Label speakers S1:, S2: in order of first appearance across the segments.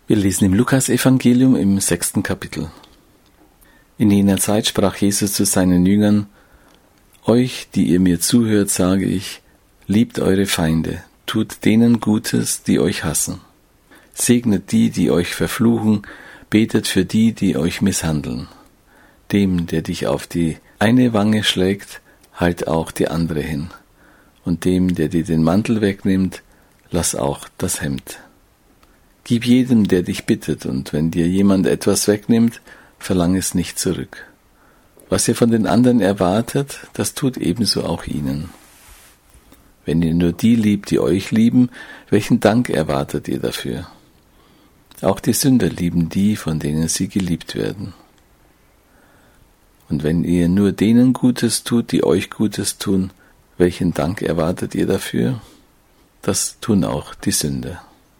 S1: Wir lesen im Lukas-Evangelium im 6. Kapitel. In jener Zeit sprach Jesus zu seinen Jüngern: Euch, die ihr mir zuhört, sage ich, liebt eure Feinde, tut denen Gutes, die euch hassen. Segnet die, die euch verfluchen, betet für die, die euch misshandeln. Dem, der dich auf die eine Wange schlägt, halt auch die andere hin. Und dem, der dir den Mantel wegnimmt, lass auch das Hemd. Gib jedem, der dich bittet, und wenn dir jemand etwas wegnimmt, verlang es nicht zurück. Was ihr von den anderen erwartet, das tut ebenso auch ihnen. Wenn ihr nur die liebt, die euch lieben, welchen Dank erwartet ihr dafür? Auch die Sünder lieben die, von denen sie geliebt werden. Und wenn ihr nur denen Gutes tut, die euch Gutes tun, welchen Dank erwartet ihr dafür? Das tun auch die Sünder.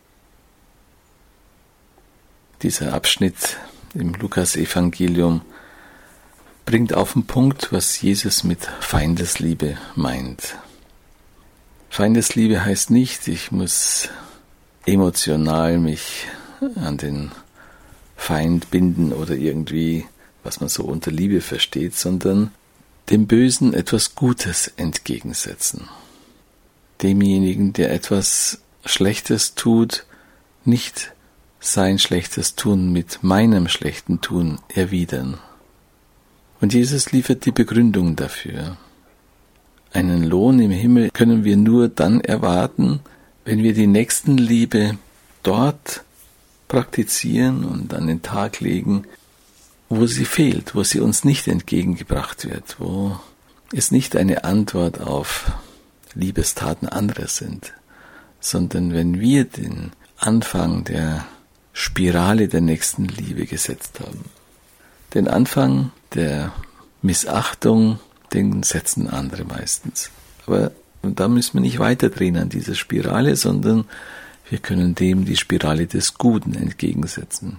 S1: Dieser Abschnitt im Lukas-Evangelium bringt auf den Punkt, was Jesus mit Feindesliebe meint. Feindesliebe heißt nicht, ich muss emotional mich an den Feind binden oder irgendwie, was man so unter Liebe versteht, sondern dem Bösen etwas Gutes entgegensetzen. Demjenigen, der etwas Schlechtes tut, nicht sein schlechtes Tun mit meinem schlechten Tun erwidern. Und Jesus liefert die Begründung dafür. Einen Lohn im Himmel können wir nur dann erwarten, wenn wir die Nächstenliebe dort praktizieren und an den Tag legen, wo sie fehlt, wo sie uns nicht entgegengebracht wird, wo es nicht eine Antwort auf Liebestaten anderer sind, sondern wenn wir den Anfang der Spirale der Nächstenliebe gesetzt haben. Den Anfang der Missachtung, den setzen andere meistens. Aber da müssen wir nicht weiterdrehen an dieser Spirale, sondern wir können dem die Spirale des Guten entgegensetzen.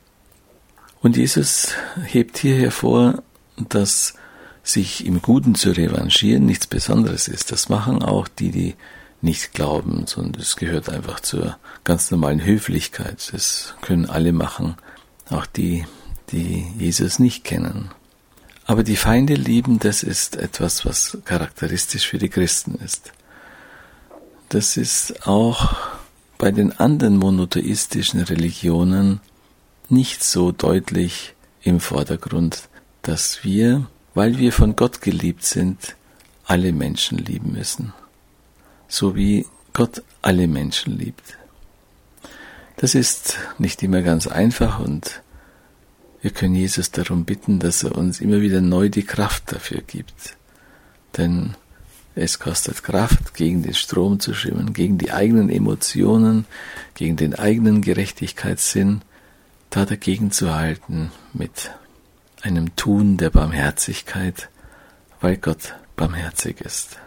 S1: Und Jesus hebt hier hervor, dass sich im Guten zu revanchieren nichts Besonderes ist. Das machen auch die nicht glauben, sondern es gehört einfach zur ganz normalen Höflichkeit. Das können alle machen, auch die Jesus nicht kennen. Aber die Feinde lieben, das ist etwas, was charakteristisch für die Christen ist. Das ist auch bei den anderen monotheistischen Religionen nicht so deutlich im Vordergrund, dass wir, weil wir von Gott geliebt sind, alle Menschen lieben müssen. So wie Gott alle Menschen liebt. Das ist nicht immer ganz einfach und wir können Jesus darum bitten, dass er uns immer wieder neu die Kraft dafür gibt. Denn es kostet Kraft, gegen den Strom zu schwimmen, gegen die eigenen Emotionen, gegen den eigenen Gerechtigkeitssinn, da dagegen zu halten mit einem Tun der Barmherzigkeit, weil Gott barmherzig ist.